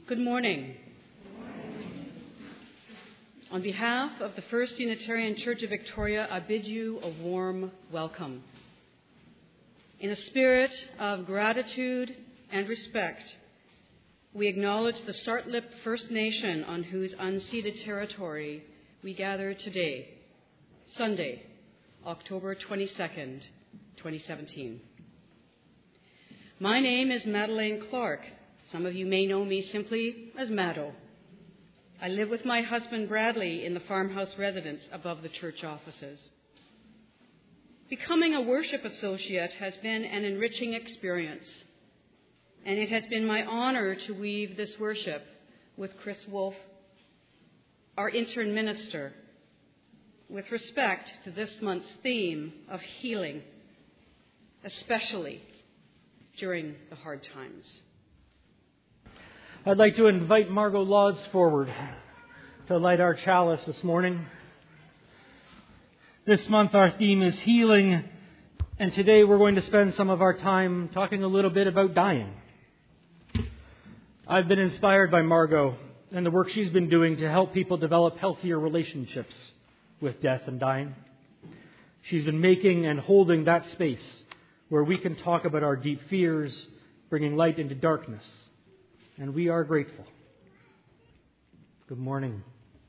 Good morning. On behalf of the First Unitarian Church of Victoria, I bid you a warm welcome. In a spirit of gratitude and respect, we acknowledge the Tsartlip First Nation on whose unceded territory we gather today, Sunday, October 22nd, 2017. My name is Madeleine Clark. Some of you may know me simply as Maddo. I live with my husband Bradley in the farmhouse residence above the church offices. Becoming a worship associate has been an enriching experience, and it has been my honor to weave this worship with Chris Wolf, our intern minister, with respect to this month's theme of healing, especially during the hard times. I'd like to invite Margot Lodds forward to light our chalice this morning. This month our theme is healing, and today we're going to spend some of our time talking a little bit about dying. I've been inspired by Margot and the work she's been doing to help people develop healthier relationships with death and dying. She's been making and holding that space where we can talk about our deep fears, bringing light into darkness. And we are grateful. Good morning.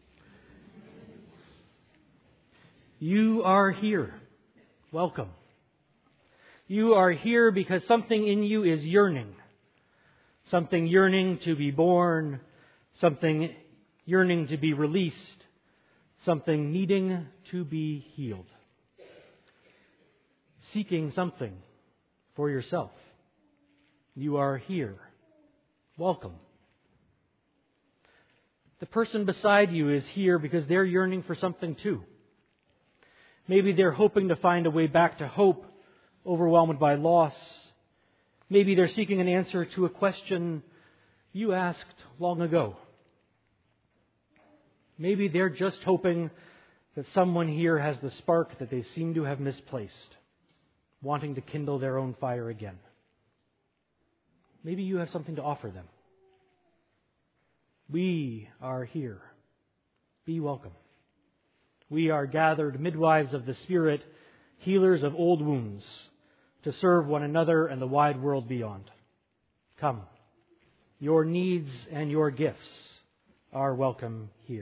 You are here. Welcome. You are here because something in you is yearning. Something yearning to be born. Something yearning to be released. Something needing to be healed. Seeking something for yourself. You are here. Welcome. The person beside you is here because they're yearning for something too. Maybe they're hoping to find a way back to hope, overwhelmed by loss. Maybe they're seeking an answer to a question you asked long ago. Maybe they're just hoping that someone here has the spark that they seem to have misplaced, wanting to kindle their own fire again. Maybe you have something to offer them. We are here. Be welcome. We are gathered midwives of the Spirit, healers of old wounds, to serve one another and the wide world beyond. Come. Your needs and your gifts are welcome here.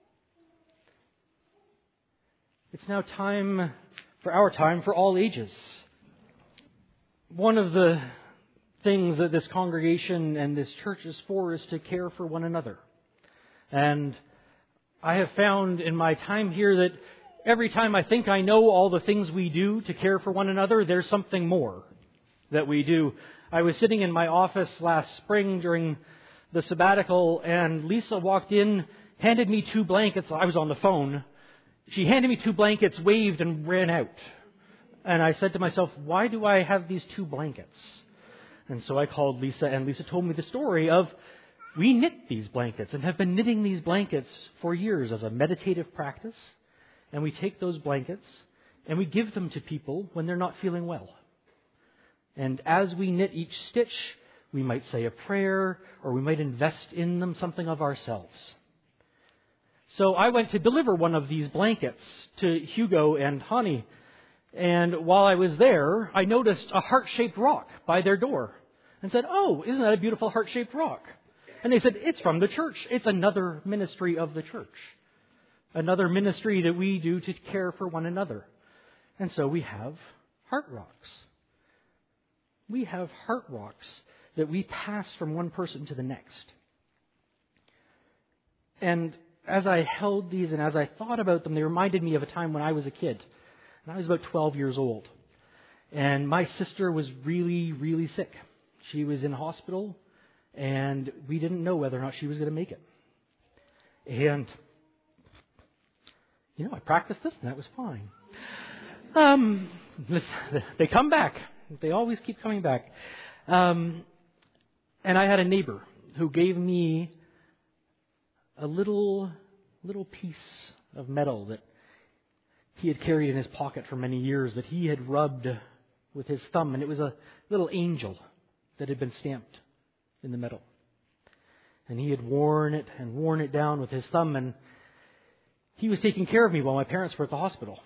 It's now time for all ages. One of the things that this congregation and this church is for is to care for one another. And I have found in my time here that every time I think I know all the things we do to care for one another, there's something more that we do. I was sitting in my office last spring during the sabbatical, and Lisa walked in, handed me 2 blankets. I was on the phone. She handed me 2 blankets, waved, and ran out. And I said to myself, why do I have these 2 blankets? And so I called Lisa, and Lisa told me the story of we knit these blankets and have been knitting these blankets for years as a meditative practice. And we take those blankets and we give them to people when they're not feeling well. And as we knit each stitch, we might say a prayer or we might invest in them something of ourselves. So I went to deliver one of these blankets to Hugo and Hani. And while I was there, I noticed a heart-shaped rock by their door and said, oh, isn't that a beautiful heart-shaped rock? And they said, it's from the church. It's another ministry of the church. Another ministry that we do to care for one another. And so we have heart rocks. We have heart rocks that we pass from one person to the next. And as I held these and as I thought about them, they reminded me of a time when I was a kid. And I was about 12 years old. And my sister was really, really sick. She was in hospital, and we didn't know whether or not she was going to make it. And, I practiced this, and that was fine. They come back. They always keep coming back. And I had a neighbor who gave me a little piece of metal that he had carried in his pocket for many years that he had rubbed with his thumb, and it was a little angel that had been stamped in the metal. And he had worn it down with his thumb, and he was taking care of me while my parents were at the hospital.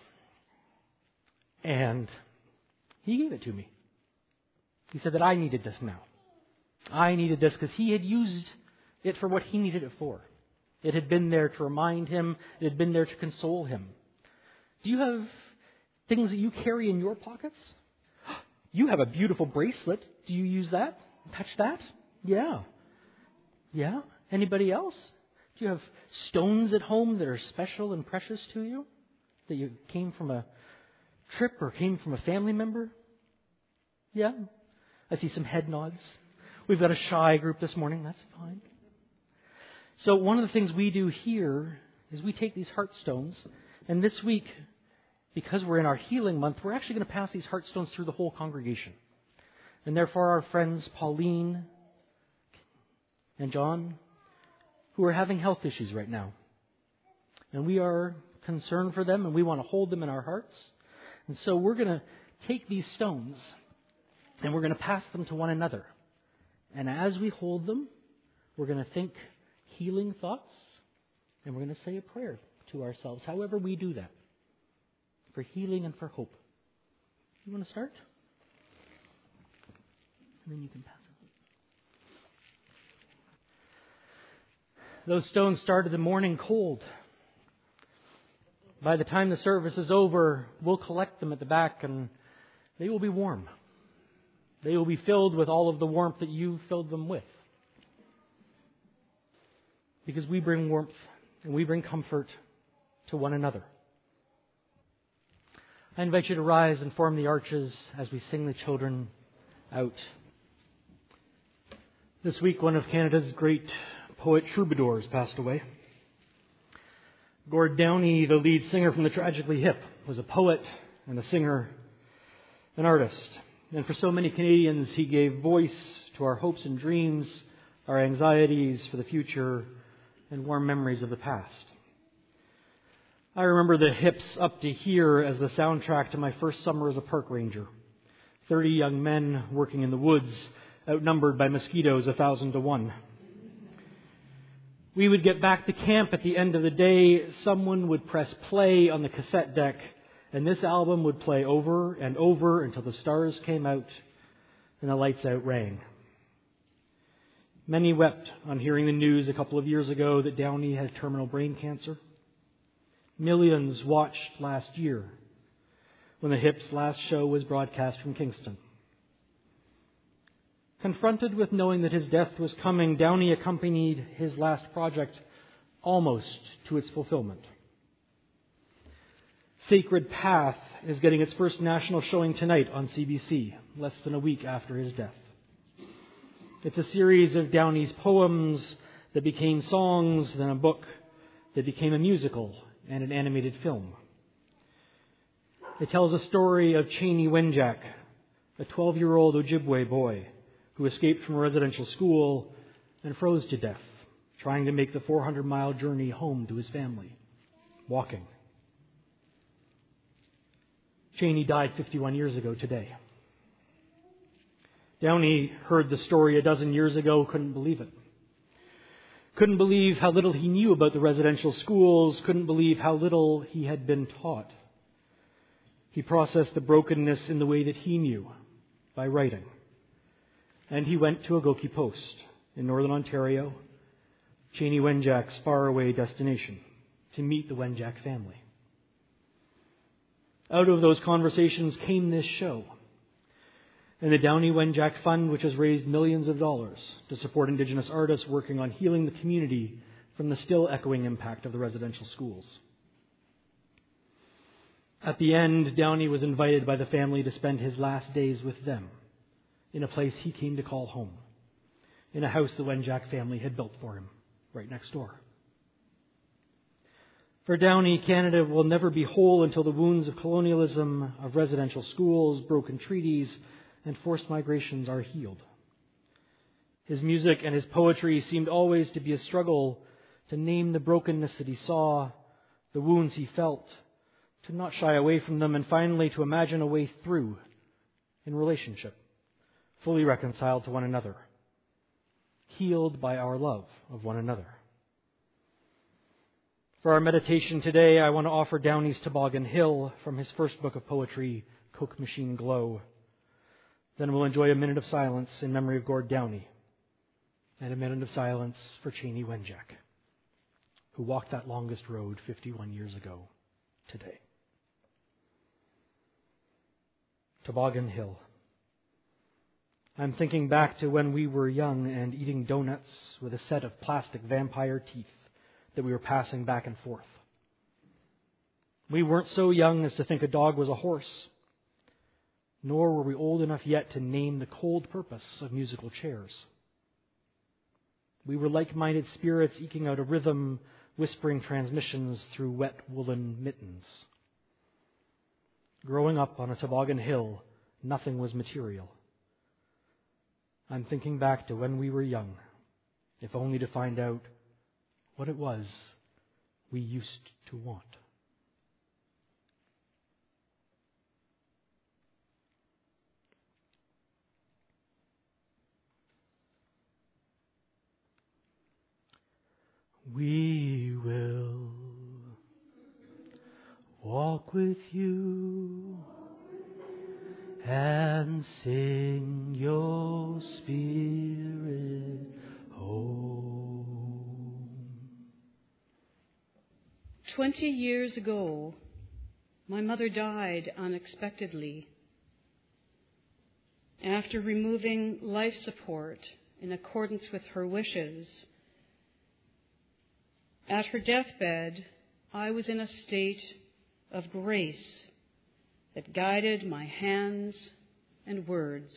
And he gave it to me. He said that I needed this now. I needed this because he had used it for what he needed it for. It had been there to remind him. It had been there to console him. Do you have things that you carry in your pockets? You have a beautiful bracelet. Do you use that? Touch that? Yeah. Yeah? Anybody else? Do you have stones at home that are special and precious to you? That you came from a trip or came from a family member? Yeah? I see some head nods. We've got a shy group this morning. That's fine. So one of the things we do here is we take these heartstones, and this week, because we're in our healing month, we're actually going to pass these heartstones through the whole congregation. And therefore our friends Pauline and John, who are having health issues right now. And we are concerned for them, and we want to hold them in our hearts. And so we're going to take these stones, and we're going to pass them to one another. And as we hold them, we're going to think healing thoughts, and we're going to say a prayer to ourselves, however we do that, for healing and for hope. You want to start? And then you can pass it. Those stones started the morning cold. By the time the service is over, we'll collect them at the back, and they will be warm. They will be filled with all of the warmth that you filled them with. Because we bring warmth and we bring comfort to one another. I invite you to rise and form the arches as we sing the children out. This week, one of Canada's great poet troubadours passed away. Gord Downie, the lead singer from the Tragically Hip, was a poet and a singer, an artist. And for so many Canadians, he gave voice to our hopes and dreams, our anxieties for the future, and warm memories of the past. I remember the Hips Up to Here as the soundtrack to my first summer as a park ranger. 30 young men working in the woods, outnumbered by mosquitoes 1,000 to 1. We would get back to camp at the end of the day. Someone would press play on the cassette deck, and this album would play over and over until the stars came out and the lights out rang. Many wept on hearing the news a couple of years ago that Downie had terminal brain cancer. Millions watched last year when the Hips' last show was broadcast from Kingston. Confronted with knowing that his death was coming, Downie accompanied his last project almost to its fulfillment. Sacred Path is getting its first national showing tonight on CBC, less than a week after his death. It's a series of Downie's poems that became songs, then a book that became a musical and an animated film. It tells a story of Cheney Wenjack, a 12-year-old Ojibwe boy who escaped from a residential school and froze to death, trying to make the 400-mile journey home to his family, walking. Cheney died 51 years ago today. Downie heard the story a dozen years ago, couldn't believe it. Couldn't believe how little he knew about the residential schools, couldn't believe how little he had been taught. He processed the brokenness in the way that he knew, by writing. And he went to Ogoki Post in Northern Ontario, Cheney Wenjack's faraway destination, to meet the Wenjack family. Out of those conversations came this show, and the Downie Wenjack Fund, which has raised millions of dollars to support Indigenous artists working on healing the community from the still echoing impact of the residential schools. At the end, Downie was invited by the family to spend his last days with them in a place he came to call home, in a house the Wenjack family had built for him, right next door. For Downie, Canada will never be whole until the wounds of colonialism, of residential schools, broken treaties, and forced migrations are healed. His music and his poetry seemed always to be a struggle to name the brokenness that he saw, the wounds he felt, to not shy away from them, and finally to imagine a way through in relationship, fully reconciled to one another. healed by our love of one another. For our meditation today, I want to offer Downey's Toboggan Hill from his first book of poetry, Coke Machine Glow. Then we'll enjoy a minute of silence in memory of Gord Downey and a minute of silence for Cheney Wenjack, who walked that longest road 51 years ago today. Toboggan Hill. I'm thinking back to when we were young and eating donuts with a set of plastic vampire teeth that we were passing back and forth. We weren't so young as to think a dog was a horse, nor were we old enough yet to name the cold purpose of musical chairs. We were like-minded spirits eking out a rhythm, whispering transmissions through wet woolen mittens. Growing up on a toboggan hill, nothing was material. I'm thinking back to when we were young, if only to find out what it was we used to want. We will walk with you and sing your spirit home. 20 years ago, my mother died unexpectedly. After removing life support in accordance with her wishes, at her deathbed, I was in a state of grace that guided my hands and words.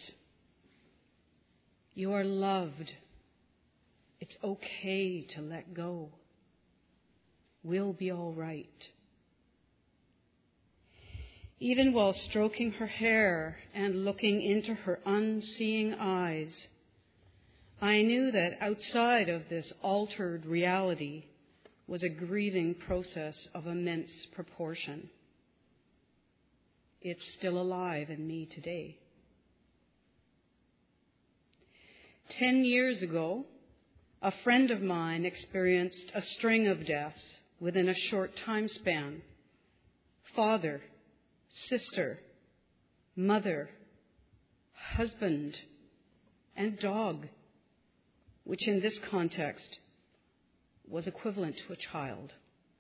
You are loved. It's okay to let go. We'll be all right. Even while stroking her hair and looking into her unseeing eyes, I knew that outside of this altered reality was a grieving process of immense proportion. It's still alive in me today. 10 years ago, a friend of mine experienced a string of deaths within a short time span. Father, sister, mother, husband, and dog, which in this context was equivalent to a child.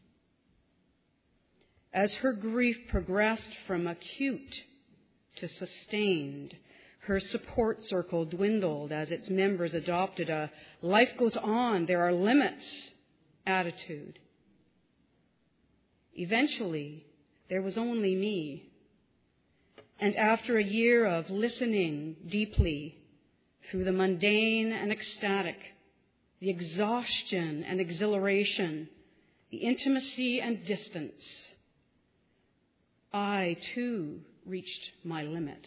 As her grief progressed from acute to sustained, her support circle dwindled as its members adopted a life goes on, there are limits attitude. Eventually, there was only me. And after a year of listening deeply through the mundane and ecstatic, the exhaustion and exhilaration, the intimacy and distance, I, too, reached my limit.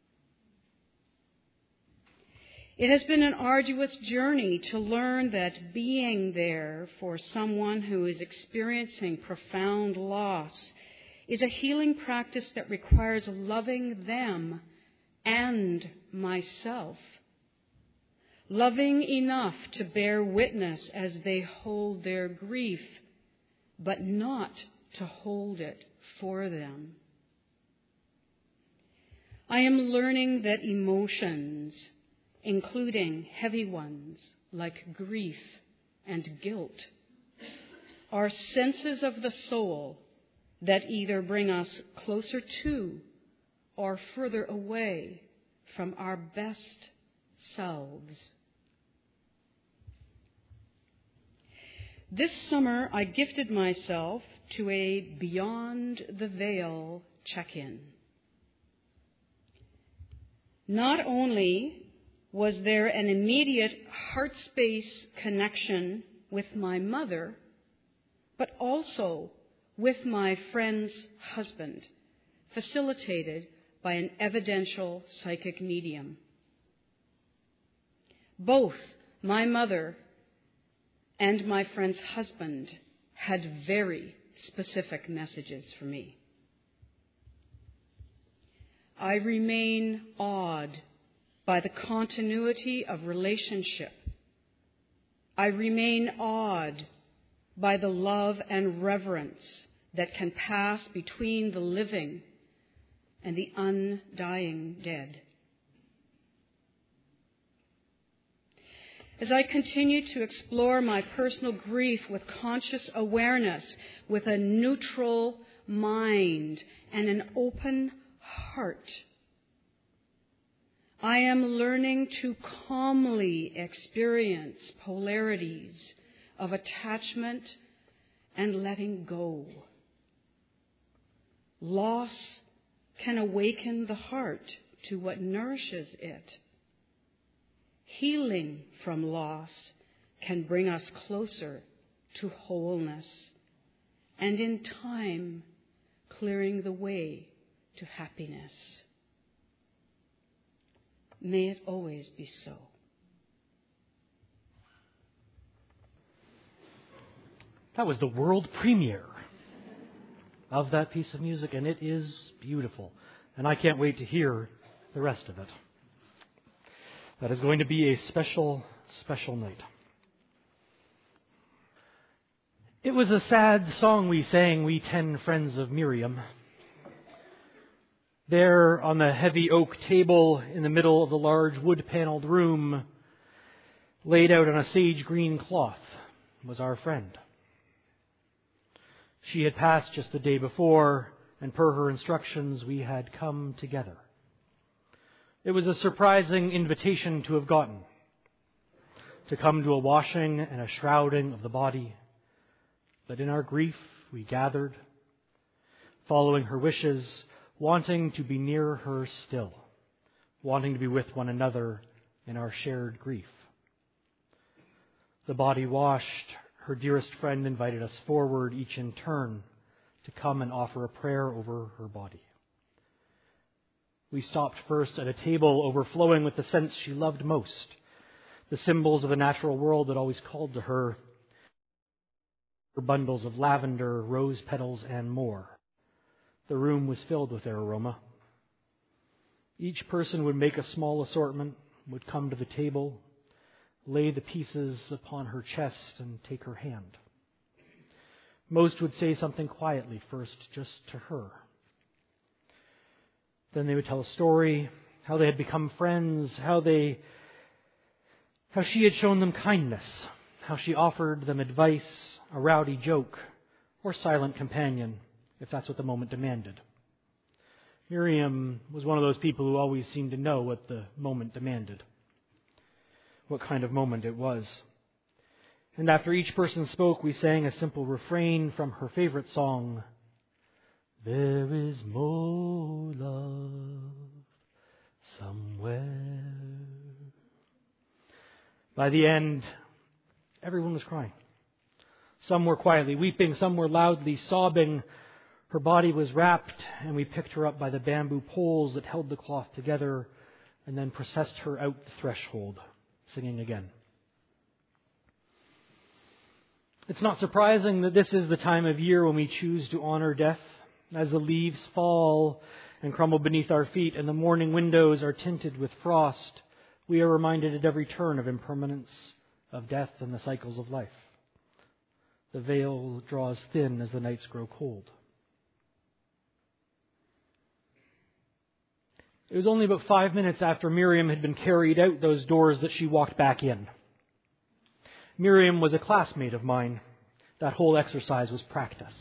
It has been an arduous journey to learn that being there for someone who is experiencing profound loss is a healing practice that requires loving them and myself. Loving enough to bear witness as they hold their grief, but not to hold it for them. I am learning that emotions, including heavy ones like grief and guilt, are senses of the soul that either bring us closer to or further away from our best selves. This summer, I gifted myself to a Beyond the Veil check-in. Not only was there an immediate heart space connection with my mother, but also with my friend's husband, facilitated by an evidential psychic medium. Both my mother and my friend's husband had very specific messages for me. I remain awed by the continuity of relationship I remain awed by the love and reverence that can pass between the living and the undying dead. As I continue to explore my personal grief with conscious awareness, with a neutral mind and an open heart, I am learning to calmly experience polarities of attachment and letting go. Loss can awaken the heart to what nourishes it. Healing from loss can bring us closer to wholeness, and in time, clearing the way to happiness. May it always be so. That was the world premiere of that piece of music, and it is beautiful. And I can't wait to hear the rest of it. That is going to be a special, special night. It was a sad song we sang, we 10 friends of Miriam. There on the heavy oak table in the middle of the large wood-paneled room, laid out on a sage green cloth, was our friend. She had passed just the day before, and per her instructions, we had come together. It was a surprising invitation to have gotten, to come to a washing and a shrouding of the body. But in our grief, we gathered, following her wishes, wanting to be near her still, wanting to be with one another in our shared grief. The body washed, her dearest friend invited us forward, each in turn, to come and offer a prayer over her body. We stopped first at a table overflowing with the scents she loved most, the symbols of the natural world that always called to her, her bundles of lavender, rose petals, and more. The room was filled with their aroma. Each person would make a small assortment, would come to the table, lay the pieces upon her chest, and take her hand. Most would say something quietly first, just to her. Then they would tell a story, how they had become friends, how she had shown them kindness, how she offered them advice, a rowdy joke, or silent companion, if that's what the moment demanded. Miriam was one of those people who always seemed to know what the moment demanded, what kind of moment it was. And after each person spoke, we sang a simple refrain from her favorite song, "There is more love somewhere." By the end, everyone was crying. Some were quietly weeping, some were loudly sobbing. Her body was wrapped, and we picked her up by the bamboo poles that held the cloth together, and then processed her out the threshold, singing again. It's not surprising that this is the time of year when we choose to honor death. As the leaves fall and crumble beneath our feet and the morning windows are tinted with frost, we are reminded at every turn of impermanence, of death and the cycles of life. The veil draws thin as the nights grow cold. It was only about 5 minutes after Miriam had been carried out those doors that she walked back in. Miriam was a classmate of mine. That whole exercise was practice.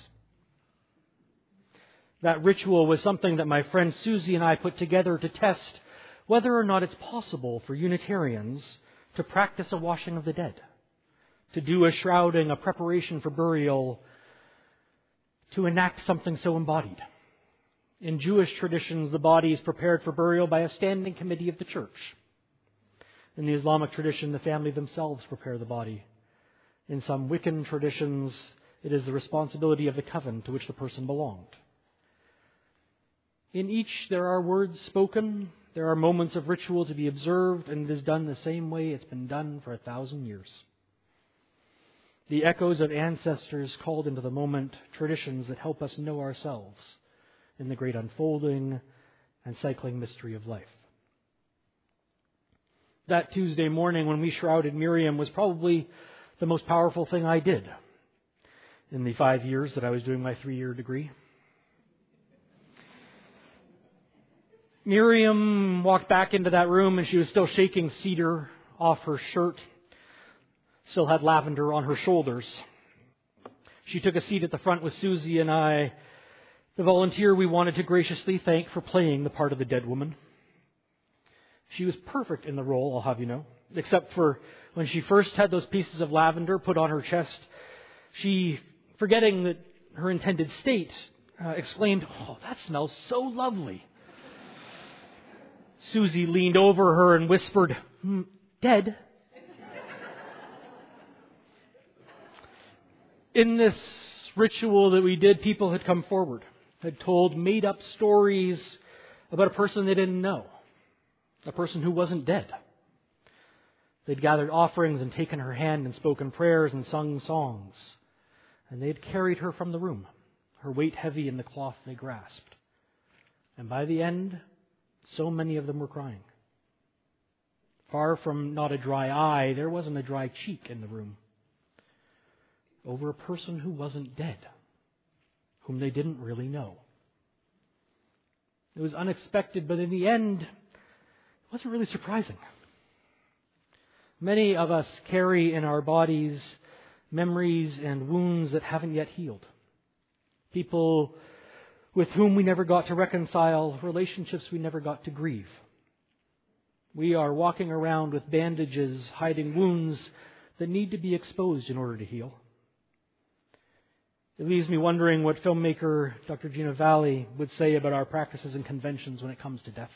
That ritual was something that my friend Susie and I put together to test whether or not it's possible for Unitarians to practice a washing of the dead, to do a shrouding, a preparation for burial, to enact something so embodied. In Jewish traditions, the body is prepared for burial by a standing committee of the church. In the Islamic tradition, the family themselves prepare the body. In some Wiccan traditions, it is the responsibility of the coven to which the person belonged. In each, there are words spoken, there are moments of ritual to be observed, and it is done the same way it's been done for 1,000 years. The echoes of ancestors called into the moment, traditions that help us know ourselves in the great unfolding and cycling mystery of life. That Tuesday morning when we shrouded Miriam was probably the most powerful thing I did in the 5 years that I was doing my 3-year degree. Miriam walked back into that room and she was still shaking cedar off her shirt, still had lavender on her shoulders. She took a seat at the front with Susie and I, the volunteer we wanted to graciously thank for playing the part of the dead woman. She was perfect in the role, I'll have you know, except for when she first had those pieces of lavender put on her chest, she, forgetting that her intended state, exclaimed, "Oh, that smells so lovely." Susie leaned over her and whispered, "Dead?" In this ritual that we did, people had come forward, had told made-up stories about a person they didn't know, a person who wasn't dead. They'd gathered offerings and taken her hand and spoken prayers and sung songs. And they had carried her from the room, her weight heavy in the cloth they grasped. And by the end, so many of them were crying. Far from not a dry eye, there wasn't a dry cheek in the room. Over a person who wasn't dead, whom they didn't really know. It was unexpected, but in the end, it wasn't really surprising. Many of us carry in our bodies memories and wounds that haven't yet healed. People with whom we never got to reconcile, relationships we never got to grieve. We are walking around with bandages, hiding wounds that need to be exposed in order to heal. It leaves me wondering what filmmaker Dr. Gina Valli would say about our practices and conventions when it comes to death.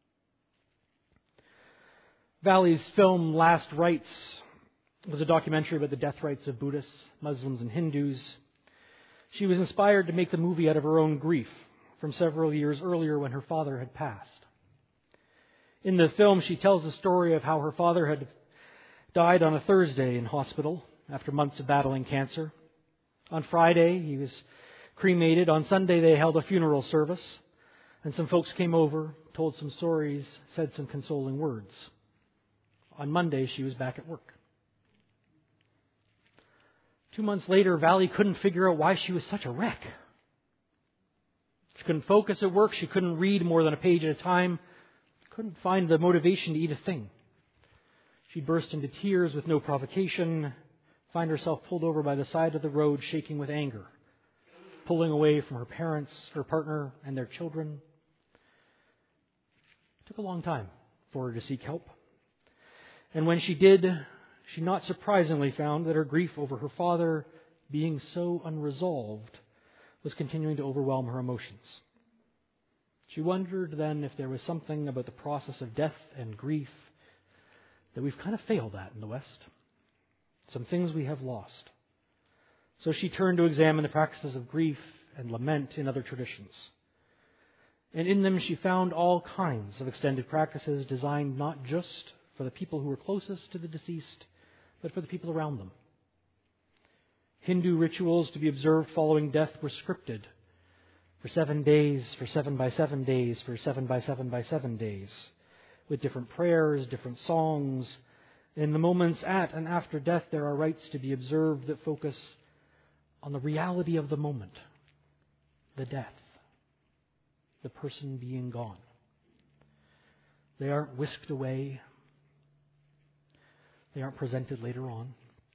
Valli's film Last Rites was a documentary about the death rites of Buddhists, Muslims, and Hindus. She was inspired to make the movie out of her own grief from several years earlier when her father had passed. In the film, she tells the story of how her father had died on a Thursday in hospital after months of battling cancer. On Friday, he was cremated. On Sunday, they held a funeral service, and some folks came over, told some stories, said some consoling words. On Monday, she was back at work. 2 months later, Valli couldn't figure out why she was such a wreck. She couldn't focus at work. She couldn't read more than a page at a time. Couldn't find the motivation to eat a thing. She'd burst into tears with no provocation, find herself pulled over by the side of the road, shaking with anger, pulling away from her parents, her partner, and their children. It took a long time for her to seek help. And when she did, she not surprisingly found that her grief over her father being so unresolved was continuing to overwhelm her emotions. She wondered then if there was something about the process of death and grief that we've kind of failed at in the West. Some things we have lost. So she turned to examine the practices of grief and lament in other traditions. And in them she found all kinds of extended practices designed not just for the people who were closest to the deceased, but for the people around them. Hindu rituals to be observed following death were scripted for 7 days, for 7 by 7 days, for 7 by 7 by 7 days, with different prayers, different songs. In the moments at and after death, there are rites to be observed that focus on the reality of the moment, the death, the person being gone. They aren't whisked away. They aren't presented later on.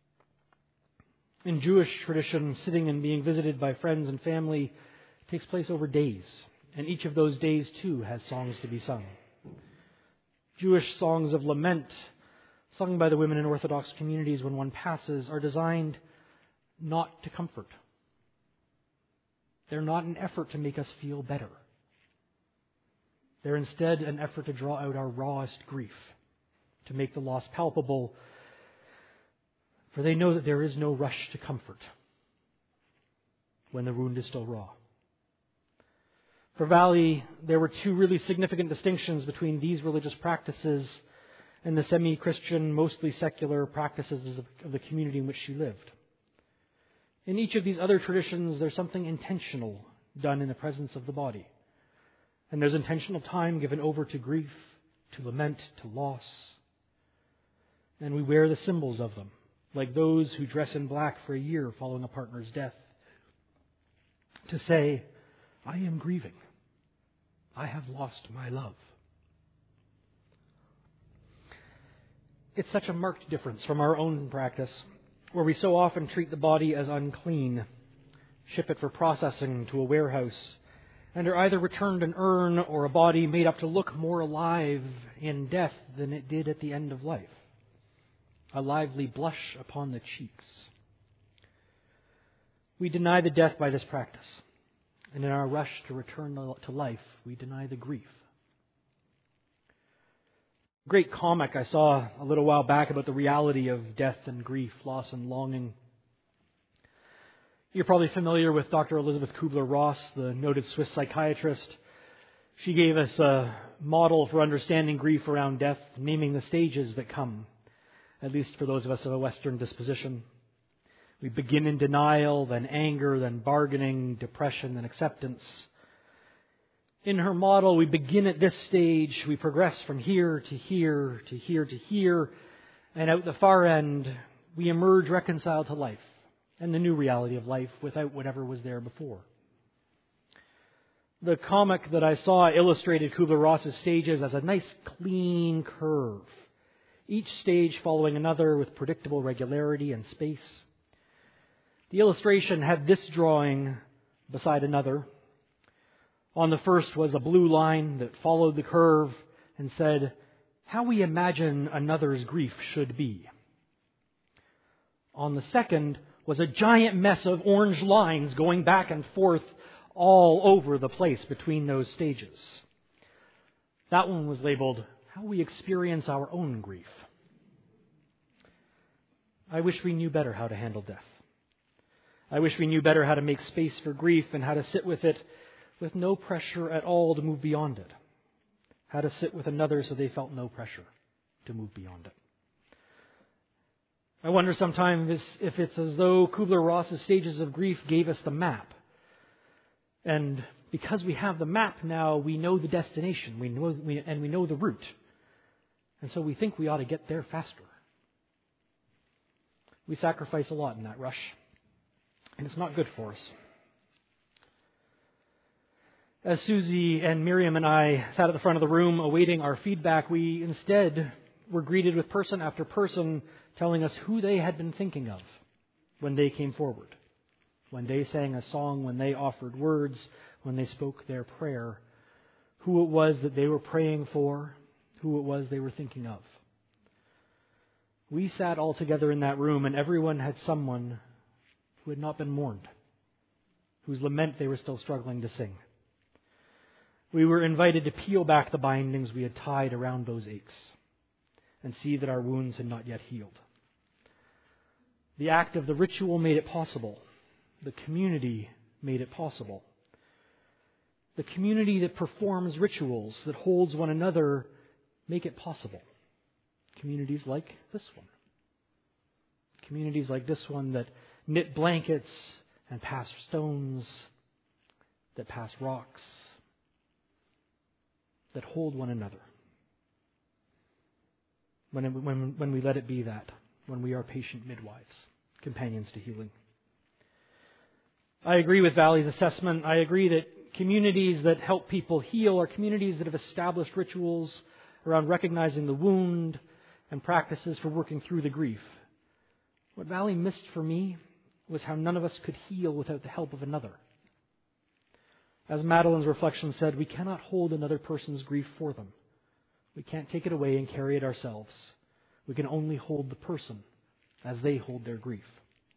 In Jewish tradition, sitting and being visited by friends and family takes place over days, and each of those days, too, has songs to be sung. Jewish songs of lament, sung by the women in Orthodox communities when one passes, are designed not to comfort. They're not an effort to make us feel better. They're instead an effort to draw out our rawest grief, to make the loss palpable, for they know that there is no rush to comfort when the wound is still raw. For Valli, there were two really significant distinctions between these religious practices and the semi-Christian, mostly secular practices of the community in which she lived. In each of these other traditions, there's something intentional done in the presence of the body. And there's intentional time given over to grief, to lament, to loss. And we wear the symbols of them like those who dress in black for a year following a partner's death, to say, I am grieving. I have lost my love. It's such a marked difference from our own practice, where we so often treat the body as unclean, ship it for processing to a warehouse, and are either returned an urn or a body made up to look more alive in death than it did at the end of life. A lively blush upon the cheeks. We deny the death by this practice, and in our rush to return to life, we deny the grief. A great comic I saw a little while back about the reality of death and grief, loss and longing. You're probably familiar with Dr. Elizabeth Kubler-Ross, the noted Swiss psychiatrist. She gave us a model for understanding grief around death, naming the stages that come, at least for those of us of a Western disposition. We begin in denial, then anger, then bargaining, depression, then acceptance. In her model, we begin at this stage, we progress from here to here to here to here, and out the far end, we emerge reconciled to life and the new reality of life without whatever was there before. The comic that I saw illustrated Kubler-Ross's stages as a nice clean curve, each stage following another with predictable regularity and space. The illustration had this drawing beside another. On the first was a blue line that followed the curve and said, how we imagine another's grief should be. On the second was a giant mess of orange lines going back and forth all over the place between those stages. That one was labeled, how we experience our own grief. I wish we knew better how to handle death. I wish we knew better how to make space for grief and how to sit with it with no pressure at all to move beyond it. How to sit with another so they felt no pressure to move beyond it. I wonder sometimes if it's as though Kubler-Ross's stages of grief gave us the map. And because we have the map now, we know the destination, we know the route. And so we think we ought to get there faster. We sacrifice a lot in that rush, and it's not good for us. As Susie and Miriam and I sat at the front of the room awaiting our feedback, we instead were greeted with person after person telling us who they had been thinking of when they came forward, when they sang a song, when they offered words, when they spoke their prayer, who it was that they were praying for, who it was they were thinking of. We sat all together in that room, and everyone had someone who had not been mourned, whose lament they were still struggling to sing. We were invited to peel back the bindings we had tied around those aches and see that our wounds had not yet healed. The act of the ritual made it possible. The community made it possible. The community that performs rituals, that holds one another, make it possible. Communities like this one. Communities like this one that knit blankets and pass stones, that pass rocks, that hold one another. When we let it be that, when we are patient midwives, companions to healing. I agree with Valley's assessment. I agree that communities that help people heal are communities that have established rituals around recognizing the wound and practices for working through the grief. What Valley missed for me was how none of us could heal without the help of another. As Madeline's reflection said, we cannot hold another person's grief for them. We can't take it away and carry it ourselves. We can only hold the person as they hold their grief.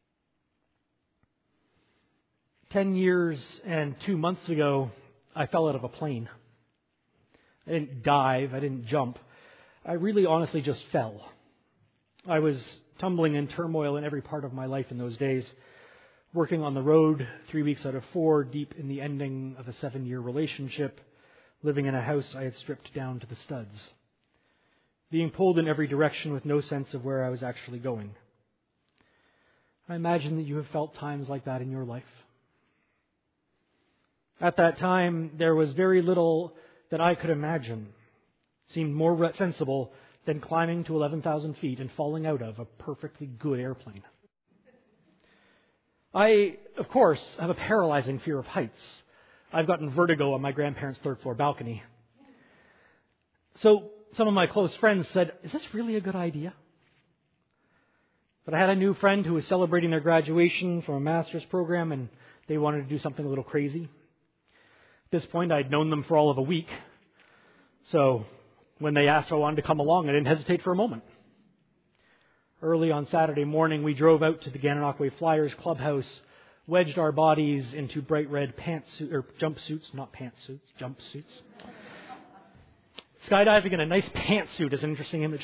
10 years and 2 months ago, I fell out of a plane. I didn't dive, I didn't jump. I really honestly just fell. I was tumbling in turmoil in every part of my life in those days, working on the road 3 weeks out of 4, deep in the ending of a 7-year relationship, living in a house I had stripped down to the studs, being pulled in every direction with no sense of where I was actually going. I imagine that you have felt times like that in your life. At that time, there was very little that I could imagine seemed more sensible than climbing to 11,000 feet and falling out of a perfectly good airplane. I, of course, have a paralyzing fear of heights. I've gotten vertigo on my grandparents' third-floor balcony. So some of my close friends said, "Is this really a good idea?" But I had a new friend who was celebrating their graduation from a master's program, and they wanted to do something a little crazy. At this point, I'd known them for all of a week. So when they asked if I wanted to come along, I didn't hesitate for a moment. Early on Saturday morning, we drove out to the Gananoque Flyers clubhouse, wedged our bodies into bright red jumpsuits. Skydiving in a nice pantsuit is an interesting image.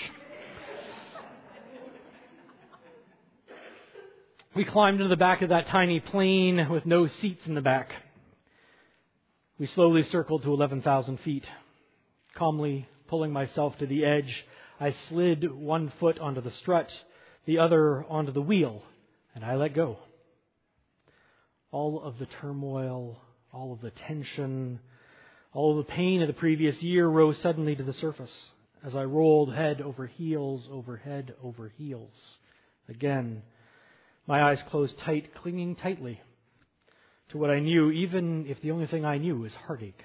We climbed into the back of that tiny plane with no seats in the back. We slowly circled to 11,000 feet. Calmly pulling myself to the edge, I slid one foot onto the strut, the other onto the wheel, and I let go. All of the turmoil, all of the tension, all of the pain of the previous year rose suddenly to the surface as I rolled head over heels, over head over heels. Again, my eyes closed tight, clinging tightly to what I knew, even if the only thing I knew was heartache.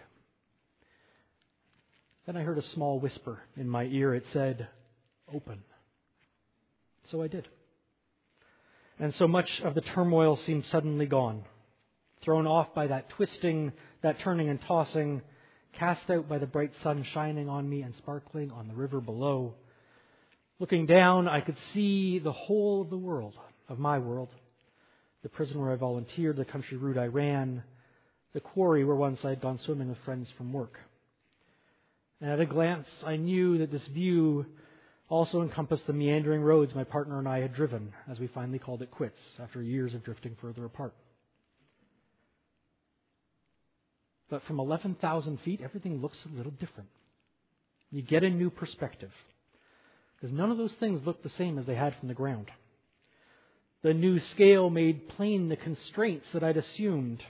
Then I heard a small whisper in my ear. It said, "Open." So I did. And so much of the turmoil seemed suddenly gone, thrown off by that twisting, that turning and tossing, cast out by the bright sun shining on me and sparkling on the river below. Looking down, I could see the whole of the world, of my world, the prison where I volunteered, the country route I ran, the quarry where once I had gone swimming with friends from work. And at a glance, I knew that this view also encompassed the meandering roads my partner and I had driven as we finally called it quits after years of drifting further apart. But from 11,000 feet, everything looks a little different. You get a new perspective, because none of those things look the same as they had from the ground. The new scale made plain the constraints that I'd assumed.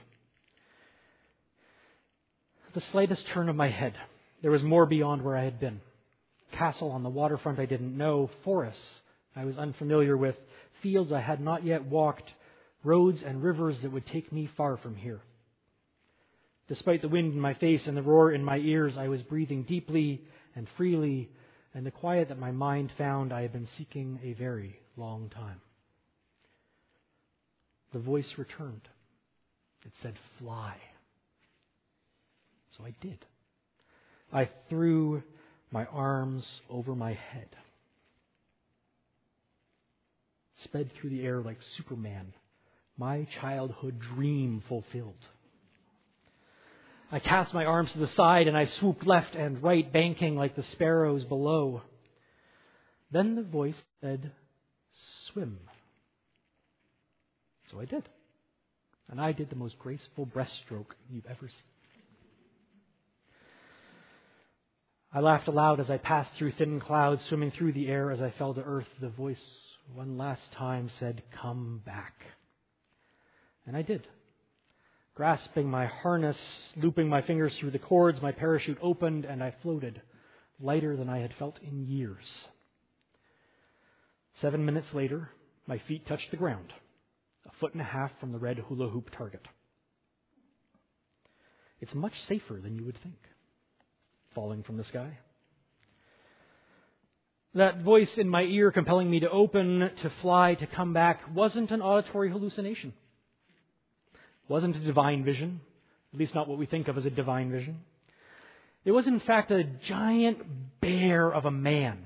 The slightest turn of my head, there was more beyond where I had been. Castle on the waterfront I didn't know, forests I was unfamiliar with, fields I had not yet walked, roads and rivers that would take me far from here. Despite the wind in my face and the roar in my ears, I was breathing deeply and freely, and the quiet that my mind found I had been seeking a very long time. The voice returned. It said, "Fly." So I did. I threw my arms over my head, sped through the air like Superman, my childhood dream fulfilled. I cast my arms to the side and I swooped left and right, banking like the sparrows below. Then the voice said, "Swim." So I did. And I did the most graceful breaststroke you've ever seen. I laughed aloud as I passed through thin clouds, swimming through the air. As I fell to earth, the voice one last time said, "Come back." And I did. Grasping my harness, looping my fingers through the cords, my parachute opened and I floated, lighter than I had felt in years. 7 minutes later, my feet touched the ground, 1.5 feet from the red hula hoop target. It's much safer than you would think, falling from the sky. That voice in my ear compelling me to open, to fly, to come back, wasn't an auditory hallucination. Wasn't a divine vision, at least not what we think of as a divine vision. It was in fact a giant bear of a man.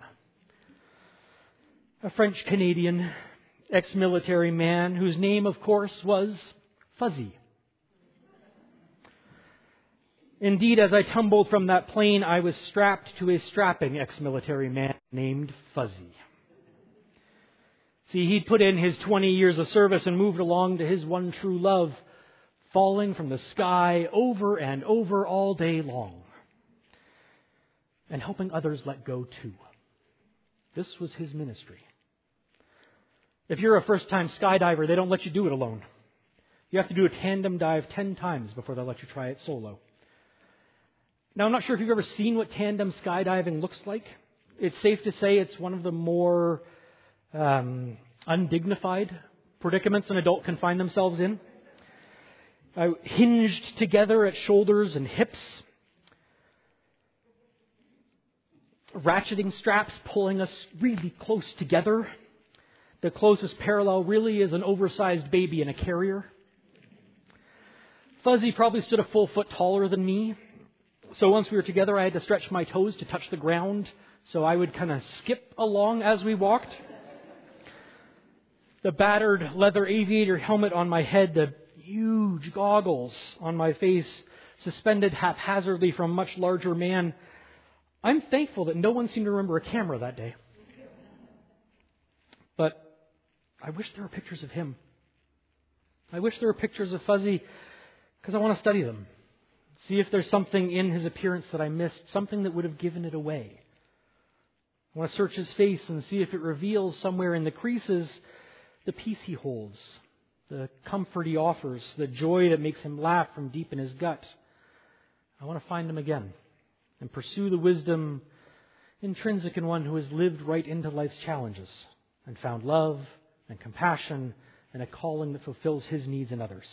A French-Canadian ex-military man whose name, of course, was Fuzzy. Indeed, as I tumbled from that plane, I was strapped to a strapping ex-military man named Fuzzy. See, he'd put in his 20 years of service and moved along to his one true love, falling from the sky over and over all day long, and helping others let go too. This was his ministry. If you're a first-time skydiver, they don't let you do it alone. You have to do a tandem dive 10 times before they'll let you try it solo. Now, I'm not sure if you've ever seen what tandem skydiving looks like. It's safe to say it's one of the more undignified predicaments an adult can find themselves in. Hinged together at shoulders and hips. Ratcheting straps pulling us really close together. The closest parallel really is an oversized baby in a carrier. Fuzzy probably stood a full foot taller than me. So once we were together, I had to stretch my toes to touch the ground. So I would kind of skip along as we walked. The battered leather aviator helmet on my head, the huge goggles on my face, suspended haphazardly from a much larger man. I'm thankful that no one seemed to remember a camera that day. But I wish there were pictures of him. I wish there were pictures of Fuzzy because I want to study them. See if there's something in his appearance that I missed, something that would have given it away. I want to search his face and see if it reveals somewhere in the creases the peace he holds, the comfort he offers, the joy that makes him laugh from deep in his gut. I want to find him again and pursue the wisdom intrinsic in one who has lived right into life's challenges and found love and compassion and a calling that fulfills his needs in others.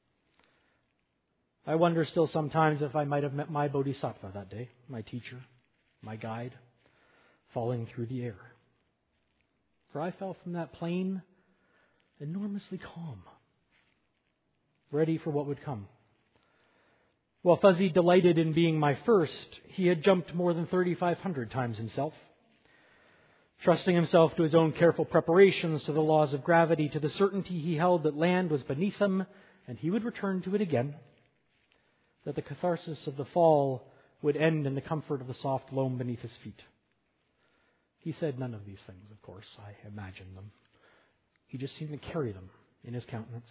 I wonder still sometimes if I might have met my bodhisattva that day, my teacher, my guide, falling through the air. For I fell from that plane enormously calm, ready for what would come. While Fuzzy delighted in being my first, he had jumped more than 3,500 times himself, trusting himself to his own careful preparations, to the laws of gravity, to the certainty he held that land was beneath him and he would return to it again, that the catharsis of the fall would end in the comfort of the soft loam beneath his feet. He said none of these things, of course. I imagined them. He just seemed to carry them in his countenance.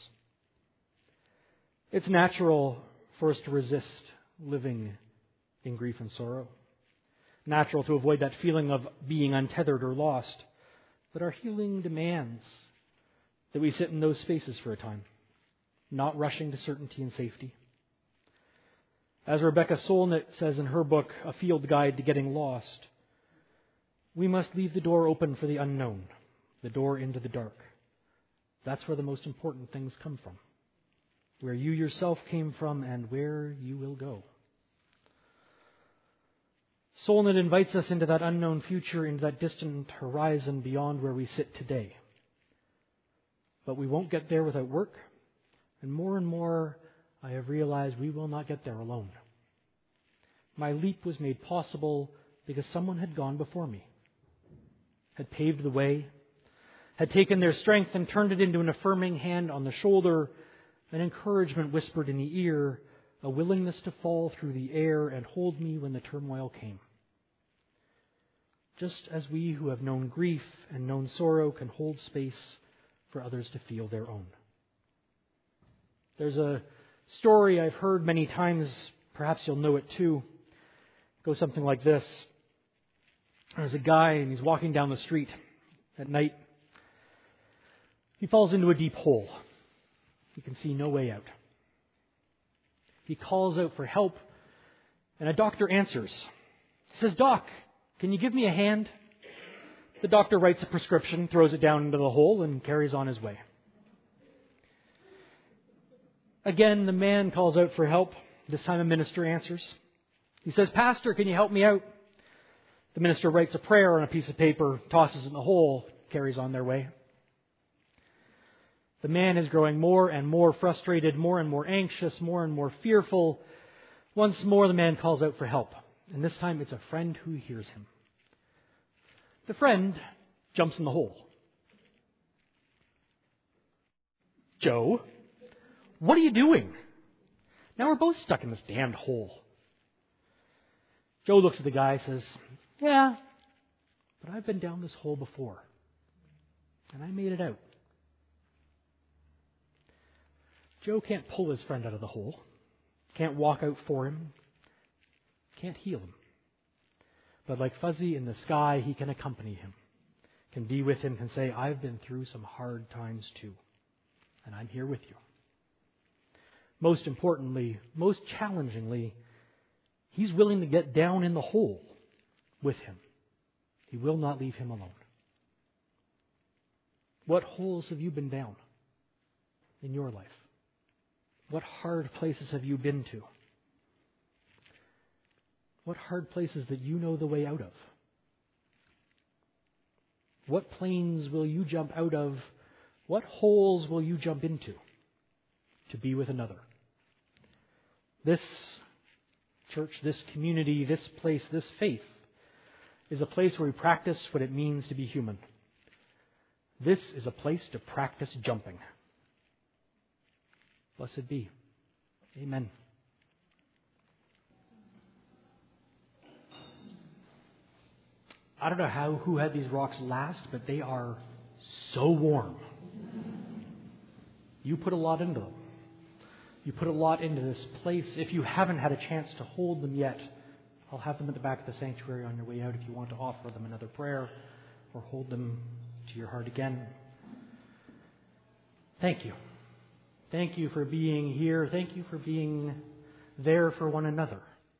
It's natural for us to resist living in grief and sorrow. Natural to avoid that feeling of being untethered or lost. But our healing demands that we sit in those spaces for a time, not rushing to certainty and safety. As Rebecca Solnit says in her book, A Field Guide to Getting Lost, we must leave the door open for the unknown, the door into the dark. That's where the most important things come from. Where you yourself came from and where you will go. Solnit invites us into that unknown future, into that distant horizon beyond where we sit today. But we won't get there without work. And more, I have realized we will not get there alone. My leap was made possible because someone had gone before me, had paved the way, had taken their strength and turned it into an affirming hand on the shoulder, an encouragement whispered in the ear, a willingness to fall through the air and hold me when the turmoil came. Just as we who have known grief and known sorrow can hold space for others to feel their own. There's a story I've heard many times, perhaps you'll know it too. It goes something like this. There's a guy and he's walking down the street at night. He falls into a deep hole. He can see no way out. He calls out for help, and a doctor answers. He says, "Doc, can you give me a hand?" The doctor writes a prescription, throws it down into the hole, and carries on his way. Again, the man calls out for help. This time a minister answers. He says, "Pastor, can you help me out?" The minister writes a prayer on a piece of paper, tosses it in the hole, carries on their way. The man is growing more and more frustrated, more and more anxious, more and more fearful. Once more, the man calls out for help. And this time, it's a friend who hears him. The friend jumps in the hole. "Joe, what are you doing? Now we're both stuck in this damned hole." Joe looks at the guy and says, "Yeah, but I've been down this hole before. And I made it out." Joe can't pull his friend out of the hole, can't walk out for him, can't heal him. But like Fuzzy in the sky, he can accompany him, can be with him, can say, "I've been through some hard times too, and I'm here with you." Most importantly, most challengingly, he's willing to get down in the hole with him. He will not leave him alone. What holes have you been down in your life? What hard places have you been to? What hard places that you know the way out of? What planes will you jump out of? What holes will you jump into to be with another? This church, this community, this place, this faith is a place where we practice what it means to be human. This is a place to practice jumping. Blessed be. Amen. I don't know who had these rocks last, but they are so warm. You put a lot into them. You put a lot into this place. If you haven't had a chance to hold them yet, I'll have them at the back of the sanctuary on your way out if you want to offer them another prayer or hold them to your heart again. Thank you. Thank you for being here. Thank you for being there for one another.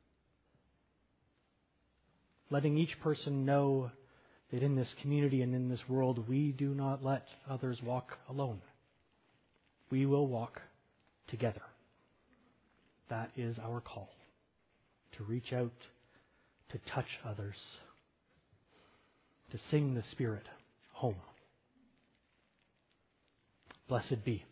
Letting each person know that in this community and in this world, we do not let others walk alone. We will walk together. That is our call, to reach out, to touch others, to sing the Spirit home. Blessed be.